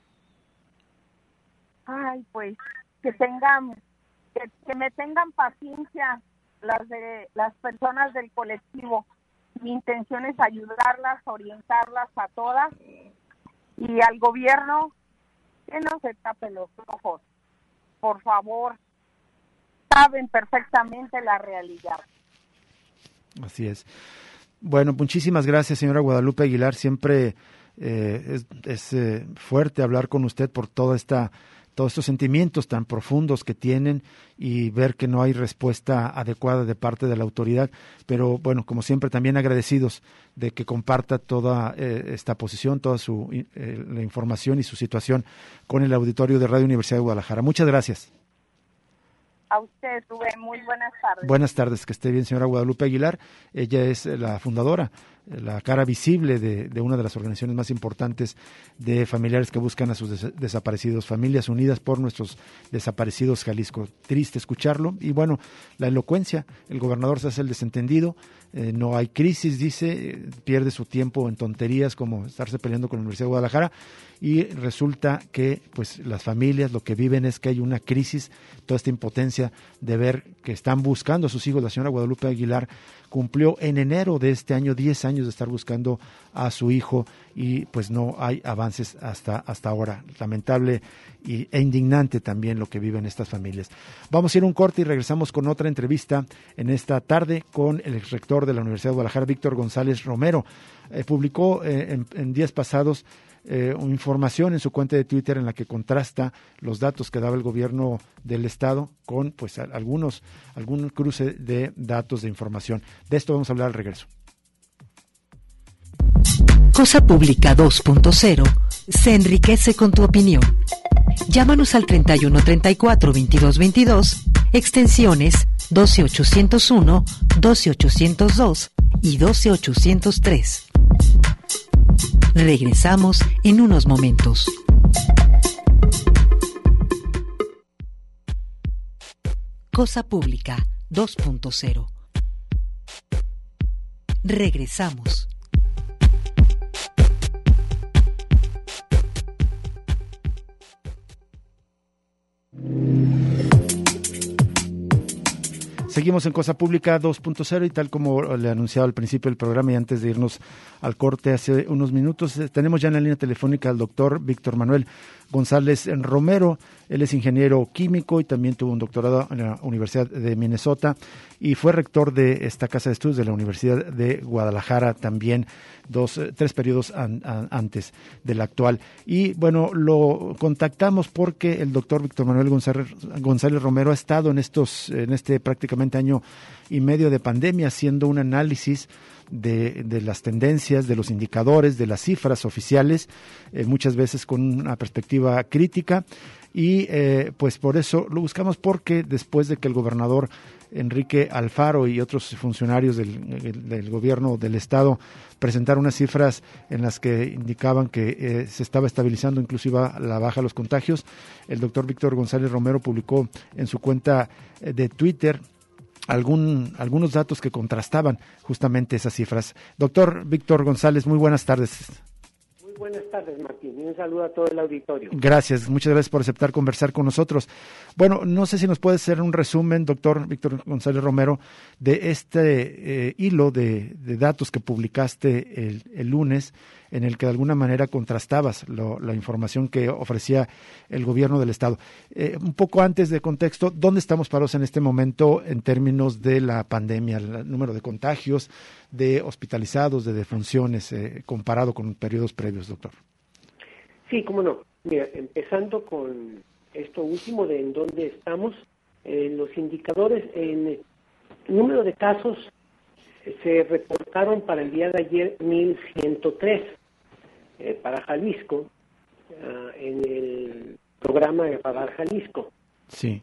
Ay, pues que me tengan paciencia las personas del colectivo. Mi intención es ayudarlas, orientarlas a todas, y al gobierno que no se tape los ojos, por favor. Saben perfectamente la realidad. Así es. Bueno, muchísimas gracias, señora Guadalupe Aguilar. Siempre es fuerte hablar con usted por todos estos sentimientos tan profundos que tienen, y ver que no hay respuesta adecuada de parte de la autoridad. Pero bueno, como siempre, también agradecidos de que comparta toda esta posición, toda la información y su situación con el auditorio de Radio Universidad de Guadalajara. Muchas gracias. A usted, Rubén, muy buenas tardes. Buenas tardes, que esté bien, señora Guadalupe Aguilar. Ella es la fundadora, la cara visible de una de las organizaciones más importantes de familiares que buscan a sus desaparecidos, Familias Unidas por Nuestros Desaparecidos Jalisco. Triste escucharlo, y bueno, la elocuencia, el gobernador se hace el desentendido, no hay crisis, dice, pierde su tiempo en tonterías como estarse peleando con la Universidad de Guadalajara, y resulta que pues las familias lo que viven es que hay una crisis, toda esta impotencia de ver que están buscando a sus hijos. La señora Guadalupe Aguilar cumplió en enero de este año 10 años de estar buscando a su hijo, y pues no hay avances hasta ahora. Lamentable e indignante también lo que viven estas familias. Vamos a ir a un corte y regresamos con otra entrevista en esta tarde con el exrector de la Universidad de Guadalajara, Víctor González Romero. Publicó en días pasados información en su cuenta de Twitter en la que contrasta los datos que daba el gobierno del estado con pues algún cruce de datos de información. De esto vamos a hablar al regreso. Cosa Pública 2.0 se enriquece con tu opinión. Llámanos al 3134-2222, extensiones 12801, 12802 y 12803. Regresamos en unos momentos. Cosa Pública 2.0. Regresamos. Seguimos en Cosa Pública 2.0 y tal como le anunciaba al principio del programa y antes de irnos al corte hace unos minutos, tenemos ya en la línea telefónica al doctor Víctor Manuel González Romero. Él es ingeniero químico y también tuvo un doctorado en la Universidad de Minnesota y fue rector de esta casa de estudios de la Universidad de Guadalajara también 3 periodos antes del actual. Y bueno, lo contactamos porque el doctor Víctor Manuel González Romero ha estado en este prácticamente año y medio de pandemia haciendo un análisis de las tendencias, de los indicadores, de las cifras oficiales, muchas veces con una perspectiva crítica, y pues por eso lo buscamos, porque después de que el gobernador Enrique Alfaro y otros funcionarios del gobierno del estado presentaron unas cifras en las que indicaban que se estaba estabilizando inclusive a la baja los contagios, el doctor Víctor González Romero publicó en su cuenta de Twitter algunos datos que contrastaban justamente esas cifras. Doctor Víctor González, muy buenas tardes. Muy buenas tardes, Martín, y un saludo a todo el auditorio. Gracias, muchas gracias por aceptar conversar con nosotros. Bueno, no sé si nos puede hacer un resumen, doctor Víctor González Romero, de este hilo de datos que publicaste el lunes, en el que de alguna manera contrastabas la información que ofrecía el gobierno del Estado. Un poco antes de contexto, ¿dónde estamos parados en este momento en términos de la pandemia, el número de contagios, de hospitalizados, de defunciones, comparado con periodos previos, doctor? Sí, cómo no. Mira, empezando con esto último de en dónde estamos, los indicadores en el número de casos se reportaron para el día de ayer 1,103 para Jalisco, en el programa de Radar Jalisco. Sí.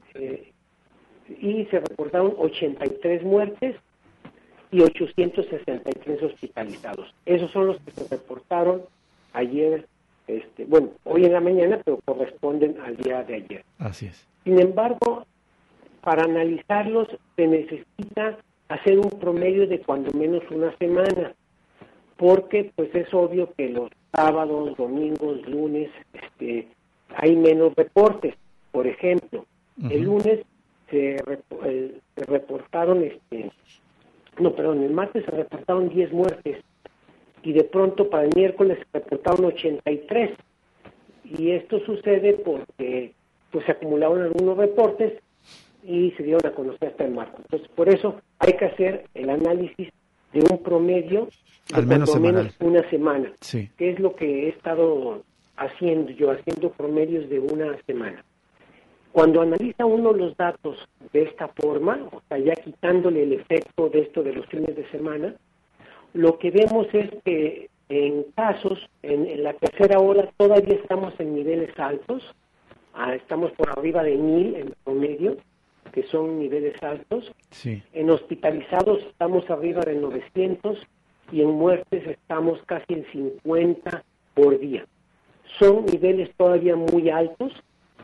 Y se reportaron 83 muertes y 863 hospitalizados. Esos son los que se reportaron ayer, hoy en la mañana, pero corresponden al día de ayer. Así es. Sin embargo, para analizarlos se necesita hacer un promedio de cuando menos una semana, porque pues es obvio que los sábados, domingos, lunes, hay menos reportes. Por ejemplo, el lunes se reportaron, el martes se reportaron 10 muertes, y de pronto para el miércoles se reportaron 83, y esto sucede porque pues se acumularon algunos reportes y se dieron a conocer hasta el martes. Entonces, por eso hay que hacer el análisis de un promedio de al menos una semana, sí, que es lo que he estado haciendo promedios de una semana. Cuando analiza uno los datos de esta forma, o sea, ya quitándole el efecto de esto de los fines de semana, lo que vemos es que en casos, en la tercera ola, todavía estamos en niveles altos, estamos por arriba de 1,000 en promedio, que son niveles altos. Sí. En hospitalizados estamos arriba de 900 y en muertes estamos casi en 50 por día. Son niveles todavía muy altos,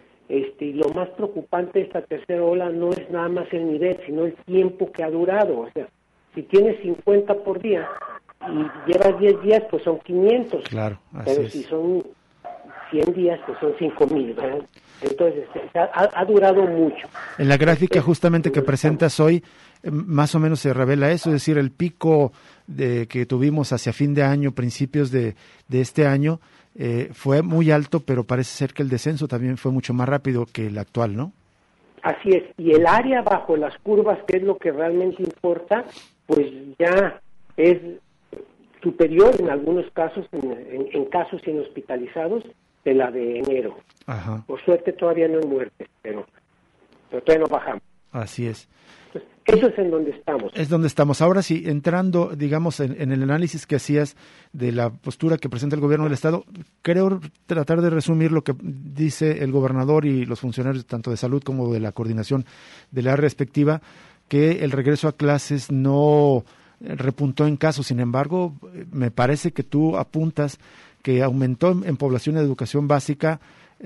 y lo más preocupante de esta tercera ola no es nada más el nivel, sino el tiempo que ha durado. O sea, si tienes 50 por día y llevas 10 días, pues son 500. Claro, así pero es. Si son 100 días, pues son 5,000, ¿verdad? Entonces, ha durado mucho. En la gráfica justamente que presentas hoy, más o menos se revela eso, es decir, el pico que tuvimos hacia fin de año, principios de este año, fue muy alto, pero parece ser que el descenso también fue mucho más rápido que el actual, ¿no? Así es, y el área bajo las curvas, que es lo que realmente importa, pues ya es superior en algunos casos, en casos sin hospitalizados, de la de enero. Ajá. Por suerte todavía no hay muertes, pero todavía no bajamos. Así es. Entonces, eso es en donde estamos. Es donde estamos. Ahora sí, entrando, digamos, en el análisis que hacías de la postura que presenta el gobierno del Estado, creo tratar de resumir lo que dice el gobernador y los funcionarios tanto de salud como de la coordinación de la respectiva, que el regreso a clases no repuntó en casos. Sin embargo, me parece que tú apuntas que aumentó en población de educación básica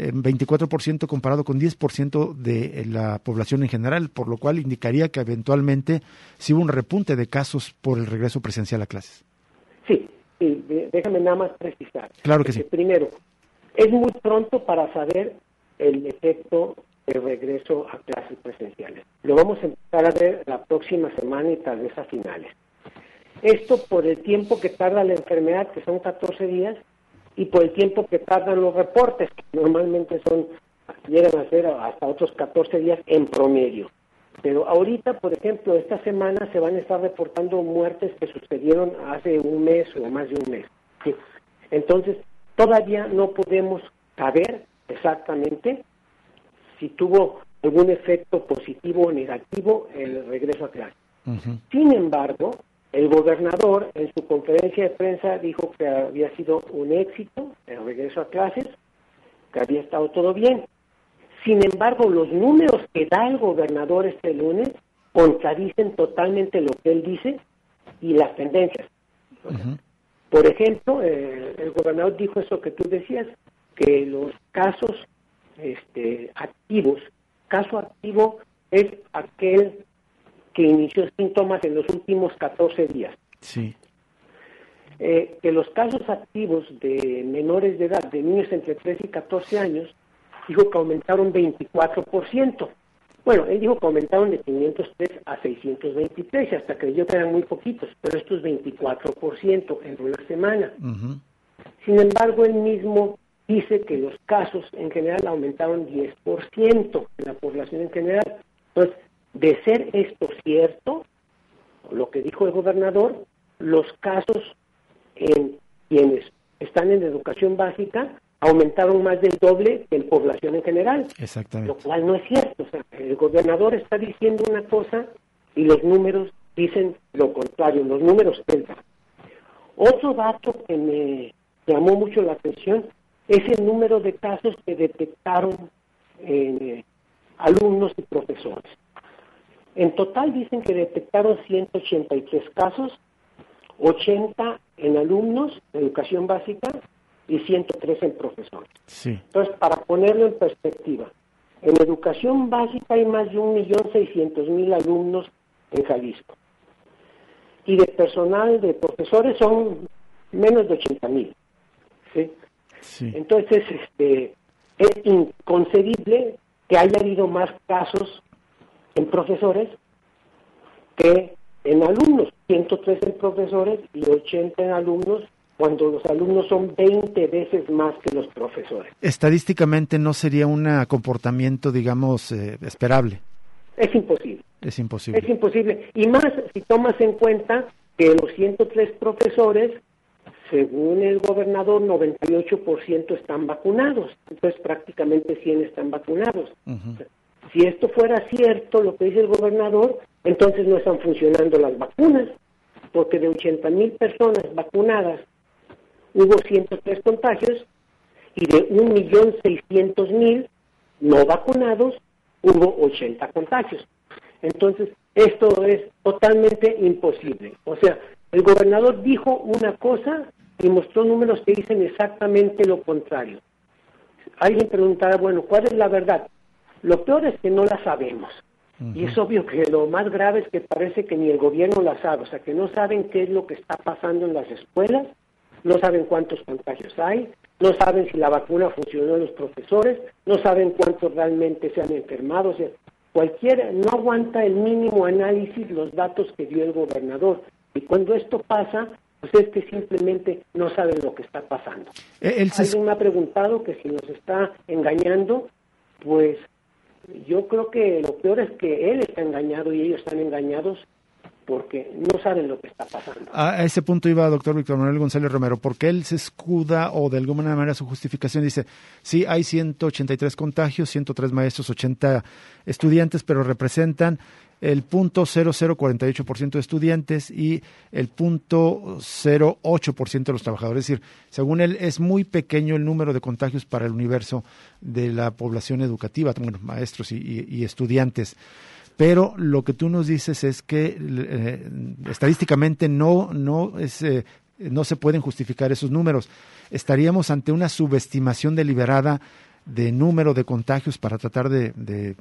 24% comparado con 10% de la población en general, por lo cual indicaría que eventualmente sí hubo un repunte de casos por el regreso presencial a clases. Sí, déjame nada más precisar. Claro que sí. Primero, es muy pronto para saber el efecto del regreso a clases presenciales. Lo vamos a empezar a ver la próxima semana y tal vez a finales. Esto por el tiempo que tarda la enfermedad, que son 14 días, y por el tiempo que tardan los reportes, que normalmente llegan a ser hasta otros 14 días en promedio. Pero ahorita, por ejemplo, esta semana se van a estar reportando muertes que sucedieron hace un mes o más de un mes. ¿Sí? Entonces, todavía no podemos saber exactamente si tuvo algún efecto positivo o negativo el regreso a clase. Uh-huh. Sin embargo, el gobernador en su conferencia de prensa dijo que había sido un éxito el regreso a clases, que había estado todo bien. Sin embargo, los números que da el gobernador este lunes contradicen totalmente lo que él dice y las tendencias. Uh-huh. Por ejemplo, el gobernador dijo eso que tú decías, que los casos activos, caso activo es aquel que inició síntomas en los últimos 14 días. Sí. Que los casos activos de menores de edad, de niños entre 3 y 14 años, dijo que aumentaron 24%. Bueno, él dijo que aumentaron de 503 a 623, y hasta creyó que eran muy poquitos, pero esto es 24% en una semana. Uh-huh. Sin embargo, él mismo dice que los casos en general aumentaron 10% en la población en general. Entonces, de ser esto cierto, lo que dijo el gobernador, los casos en quienes están en educación básica aumentaron más del doble que en población en general. Exactamente. Lo cual no es cierto. O sea, el gobernador está diciendo una cosa y los números dicen lo contrario, los números cuentan. Otro dato que me llamó mucho la atención es el número de casos que detectaron alumnos y profesores. En total dicen que detectaron 183 casos, 80 en alumnos de educación básica y 103 en profesores. Sí. Entonces, para ponerlo en perspectiva, en educación básica hay más de 1.600.000 alumnos en Jalisco. Y de personal, de profesores, son menos de 80.000. ¿Sí? Sí. Entonces, es inconcebible que haya habido más casos en profesores que en alumnos, 103 en profesores y 80 en alumnos, cuando los alumnos son 20 veces más que los profesores. Estadísticamente no sería un comportamiento, digamos, esperable. Es imposible. Es imposible. Es imposible. Y más si tomas en cuenta que los 103 profesores, según el gobernador, 98% están vacunados. Entonces prácticamente 100 están vacunados. Uh-huh. Si esto fuera cierto, lo que dice el gobernador, entonces no están funcionando las vacunas, porque de 80,000 personas vacunadas hubo 103 contagios y de 1.600.000 no vacunados hubo 80 contagios. Entonces, esto es totalmente imposible. O sea, el gobernador dijo una cosa y mostró números que dicen exactamente lo contrario. Alguien preguntará, bueno, ¿cuál es la verdad? Lo peor es que no la sabemos. Uh-huh. Y es obvio que lo más grave es que parece que ni el gobierno la sabe. O sea, que no saben qué es lo que está pasando en las escuelas, no saben cuántos contagios hay, no saben si la vacuna funcionó en los profesores, no saben cuántos realmente se han enfermado. O sea, cualquiera no aguanta el mínimo análisis los datos que dio el gobernador. Y cuando esto pasa, pues es que simplemente no saben lo que está pasando. Alguien me ha preguntado que si nos está engañando, pues yo creo que lo peor es que él está engañado y ellos están engañados porque no saben lo que está pasando. A ese punto iba doctor Víctor Manuel González Romero, porque él se escuda o de alguna manera su justificación dice, sí, hay 183 contagios, 103 maestros, 80 estudiantes, pero representan el 0.0048% de estudiantes y el 0.08% de los trabajadores. Es decir, según él, es muy pequeño el número de contagios para el universo de la población educativa, bueno, maestros y estudiantes. Pero lo que tú nos dices es que estadísticamente no se pueden justificar esos números. Estaríamos ante una subestimación deliberada de número de contagios para tratar de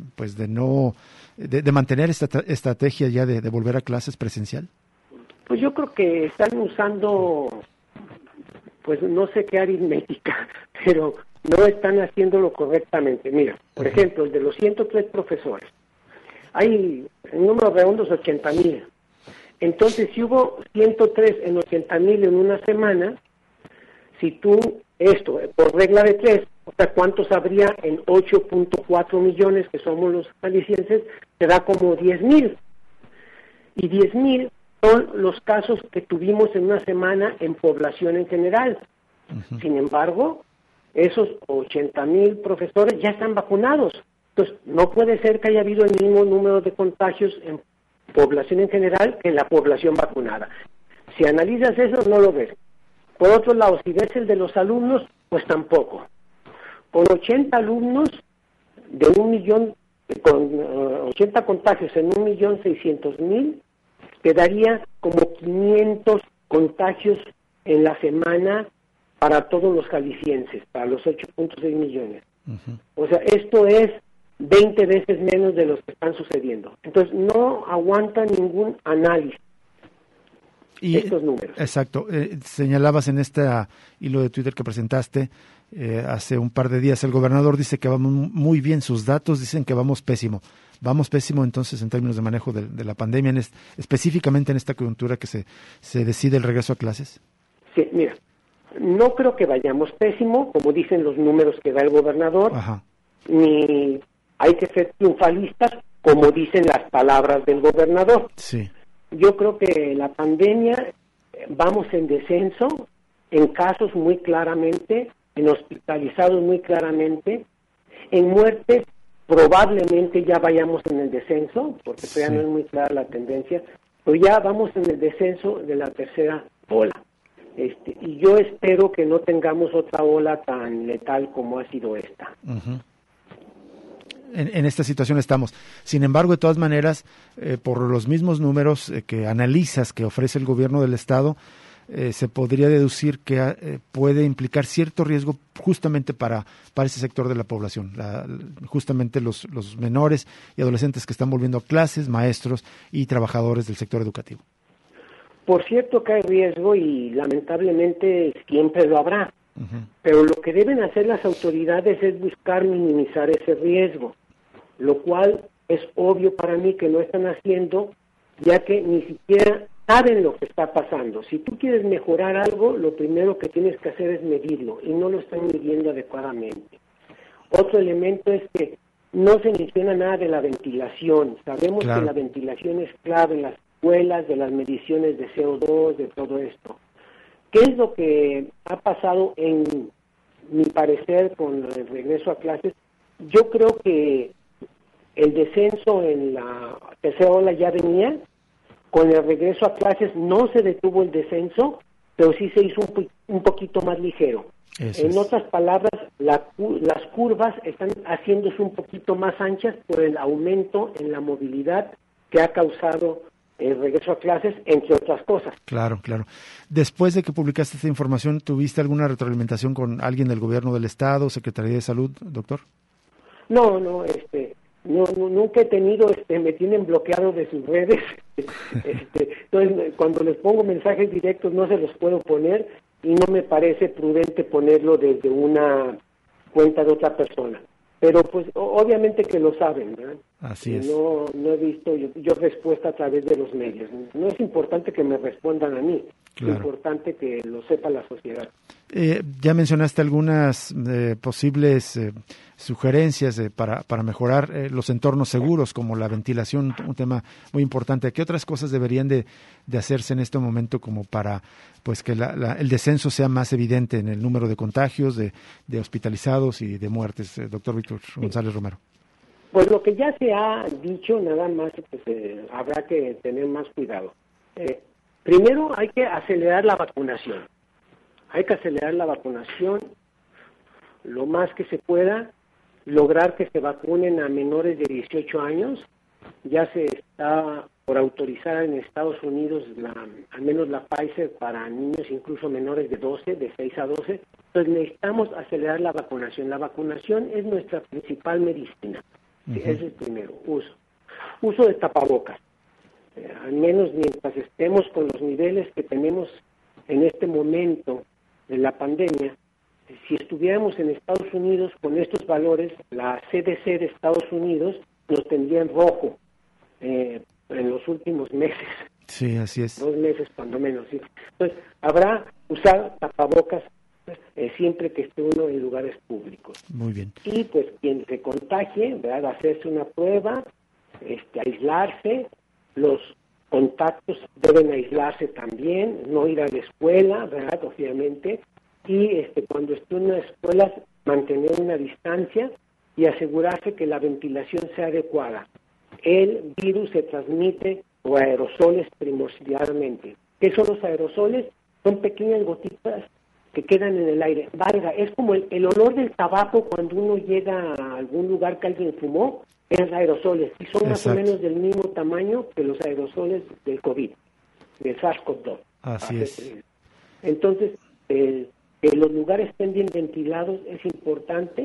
mantener esta estrategia ya de volver a clases presencial. Pues yo creo que están usando, pues no sé qué aritmética, pero no están haciéndolo correctamente. Mira, por ejemplo, el de los 103 profesores. Hay en números redondos 80,000. Entonces, si hubo 103 en 80,000 en una semana, si tú, esto, por regla de 3, o sea, ¿cuántos habría en 8.4 millones que somos los jaliscienses? Te da como 10,000. Y 10,000 son los casos que tuvimos en una semana en población en general. Uh-huh. Sin embargo, esos 80,000 profesores ya están vacunados. Entonces, no puede ser que haya habido el mismo número de contagios en población en general que en la población vacunada. Si analizas eso, no lo ves. Por otro lado, si ves el de los alumnos, pues tampoco. Con 80 alumnos de 1 millón, con 80 contagios en 1.600.000, te daría como 500 contagios en la semana para todos los jaliscienses, para los 8.6 millones. Uh-huh. O sea, esto es 20 veces menos de los que están sucediendo. Entonces, no aguanta ningún análisis estos números. Exacto. Señalabas en este hilo de Twitter que presentaste hace un par de días, el gobernador dice que vamos muy bien, sus datos dicen que vamos pésimo. Vamos pésimo entonces en términos de manejo de la pandemia, específicamente en esta coyuntura que se decide el regreso a clases. Sí, mira, no creo que vayamos pésimo, como dicen los números que da el gobernador, Ajá. Ni hay que ser triunfalistas, como dicen las palabras del gobernador. Sí. Yo creo que la pandemia vamos en descenso, en casos muy claramente, en hospitalizados muy claramente, en muertes probablemente ya vayamos en el descenso, porque todavía no es muy clara la tendencia, pero ya vamos en el descenso de la tercera ola. Y yo espero que no tengamos otra ola tan letal como ha sido esta. Uh-huh. En esta situación estamos. Sin embargo, de todas maneras, por los mismos números que analizas que ofrece el gobierno del Estado, se podría deducir que puede implicar cierto riesgo justamente para ese sector de la población, justamente los menores y adolescentes que están volviendo a clases, maestros y trabajadores del sector educativo. Por cierto que hay riesgo y lamentablemente siempre lo habrá, pero lo que deben hacer las autoridades es buscar minimizar ese riesgo, lo cual es obvio para mí que no están haciendo, ya que ni siquiera saben lo que está pasando. Si tú quieres mejorar algo, lo primero que tienes que hacer es medirlo, y no lo están midiendo adecuadamente. Otro elemento es que no se menciona nada de la ventilación. Sabemos que la ventilación es clave en las escuelas, de las mediciones de CO2, de todo esto. ¿Qué es lo que ha pasado en mi parecer con el regreso a clases? Yo creo que el descenso en la tercera ola ya venía. Con el regreso a clases no se detuvo el descenso, pero sí se hizo un poquito más ligero. En otras palabras, las curvas están haciéndose un poquito más anchas por el aumento en la movilidad que ha causado el regreso a clases, entre otras cosas. Claro. Después de que publicaste esta información, ¿tuviste alguna retroalimentación con alguien del gobierno del Estado, Secretaría de Salud, doctor? No, nunca he tenido, me tienen bloqueado de sus redes. Entonces, cuando les pongo mensajes directos no se los puedo poner y no me parece prudente ponerlo desde una cuenta de otra persona. Pero pues obviamente que lo saben, ¿verdad? Así es. No he visto yo respuesta a través de los medios. No es importante que me respondan a mí, es importante que lo sepa la sociedad. Ya mencionaste algunas posibles sugerencias para mejorar los entornos seguros, como la ventilación, un tema muy importante. ¿Qué otras cosas deberían de hacerse en este momento como para pues que el descenso sea más evidente en el número de contagios, de hospitalizados y de muertes? Doctor Víctor González Romero. Pues lo que ya se ha dicho, nada más, pues habrá que tener más cuidado. Primero hay que acelerar la vacunación. Hay que acelerar la vacunación lo más que se pueda, lograr que se vacunen a menores de 18 años. Ya se está por autorizar en Estados Unidos al menos la Pfizer para niños incluso menores de 12, de 6 a 12. Entonces necesitamos acelerar la vacunación. La vacunación es nuestra principal medicina. Sí, ese es el primero. Uso de tapabocas. Al menos mientras estemos con los niveles que tenemos en este momento de la pandemia, si estuviéramos en Estados Unidos con estos valores, la CDC de Estados Unidos nos tendría en rojo en los últimos meses. Sí, así es. 2 meses cuando menos. ¿Sí? Entonces, habrá usar tapabocas siempre que esté uno en lugares públicos. Muy bien. Y pues quien se contagie, ¿verdad?, hacerse una prueba, aislarse, los contactos deben aislarse también, no ir a la escuela, ¿verdad?, obviamente, y cuando esté en una escuela mantener una distancia y asegurarse que la ventilación sea adecuada. El virus se transmite por aerosoles primordialmente. ¿Qué son los aerosoles? Son pequeñas gotitas que quedan en el aire. Es como el olor del tabaco cuando uno llega a algún lugar que alguien fumó, es aerosoles, y son más o menos del mismo tamaño que los aerosoles del COVID, del SARS-CoV-2. Así es. Entonces, que los lugares estén bien ventilados es importante,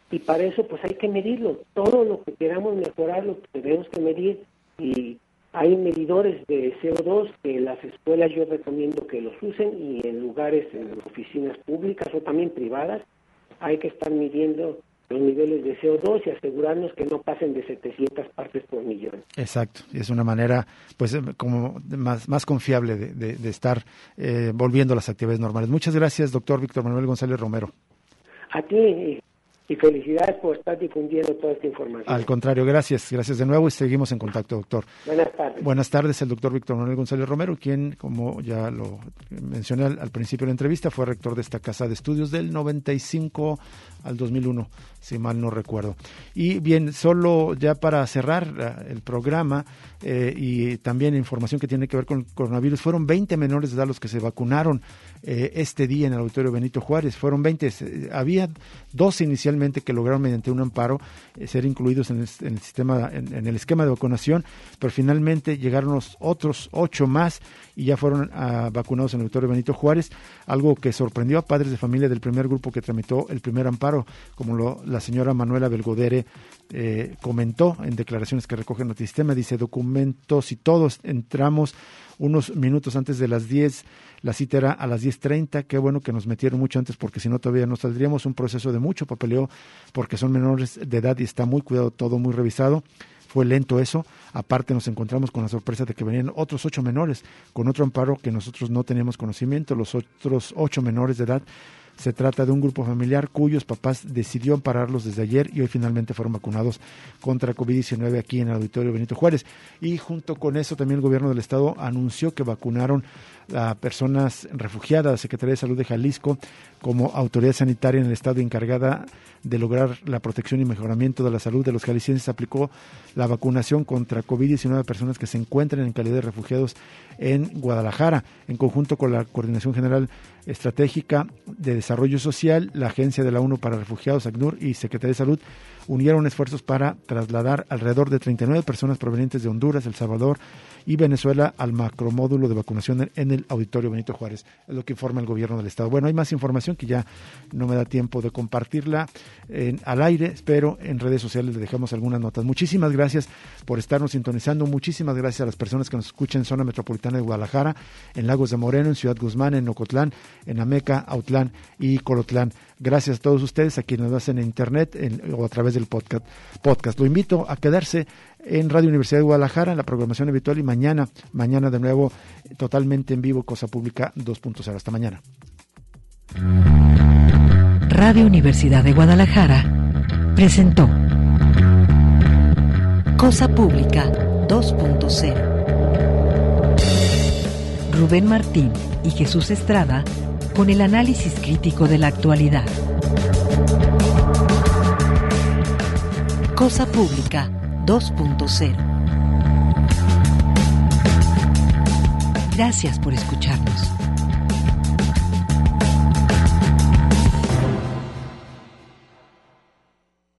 y para eso pues hay que medirlo. Todo lo que queramos mejorar lo tenemos que medir, y hay medidores de CO2 que en las escuelas yo recomiendo que los usen, y en lugares, en oficinas públicas o también privadas, hay que estar midiendo los niveles de CO2 y asegurarnos que no pasen de 700 partes por millón. Exacto, y es una manera pues como más confiable de estar volviendo a las actividades normales. Muchas gracias, doctor Víctor Manuel González Romero. A ti, y felicidades por estar difundiendo toda esta información. Al contrario, gracias de nuevo y seguimos en contacto, doctor. Buenas tardes. Buenas tardes, el doctor Víctor Manuel González Romero, quien, como ya lo mencioné al principio de la entrevista, fue rector de esta casa de estudios del 95 al 2001, si mal no recuerdo. Y bien, solo ya para cerrar el programa y también información que tiene que ver con el coronavirus, fueron 20 menores de edad los que se vacunaron este día en el Auditorio Benito Juárez. Fueron 20, había 2 inicialmente que lograron mediante un amparo ser incluidos en el sistema, en el esquema de vacunación, pero finalmente llegaron los otros 8 más y ya fueron vacunados en el Auditorio Benito Juárez, algo que sorprendió a padres de familia del primer grupo que tramitó el primer amparo, como la señora Manuela Belgodere comentó en declaraciones que recoge Notisistema. Dice: documentos y todos entramos unos minutos antes de las 10, la cita era a las 10:30, qué bueno que nos metieron mucho antes porque si no todavía nos saldríamos, un proceso de mucho papeleo porque son menores de edad y está muy cuidado, todo muy revisado. Fue lento eso, aparte nos encontramos con la sorpresa de que venían otros 8 menores con otro amparo que nosotros no teníamos conocimiento. Los otros 8 menores de edad, se trata de un grupo familiar cuyos papás decidió ampararlos desde ayer y hoy finalmente fueron vacunados contra COVID-19 aquí en el Auditorio Benito Juárez. Y junto con eso también el gobierno del estado anunció que vacunaron a personas refugiadas. La Secretaría de Salud de Jalisco, como autoridad sanitaria en el estado encargada de lograr la protección y mejoramiento de la salud de los jaliscienses, aplicó la vacunación contra COVID-19 a personas que se encuentran en calidad de refugiados en Guadalajara, en conjunto con la Coordinación General Estratégica de Desarrollo Social, la Agencia de la ONU para Refugiados, ACNUR, y Secretaría de Salud unieron esfuerzos para trasladar alrededor de 39 personas provenientes de Honduras, El Salvador y Venezuela al macromódulo de vacunación en el Auditorio Benito Juárez. Es lo que informa el gobierno del estado. Bueno, hay más información que ya no me da tiempo de compartirla al aire, pero en redes sociales le dejamos algunas notas. Muchísimas gracias por estarnos sintonizando. Muchísimas gracias a las personas que nos escuchan en zona metropolitana de Guadalajara, en Lagos de Moreno, en Ciudad Guzmán, en Ocotlán, en Ameca, Autlán y Colotlán. Gracias a todos ustedes, a quienes nos hacen en internet o a través del podcast. Lo invito a quedarse en Radio Universidad de Guadalajara, en la programación habitual, y mañana de nuevo totalmente en vivo, Cosa Pública 2.0. Hasta mañana. Radio Universidad de Guadalajara presentó Cosa Pública 2.0. Rubén Martín y Jesús Estrada con el análisis crítico de la actualidad. Cosa Pública 2.0. Gracias por escucharnos.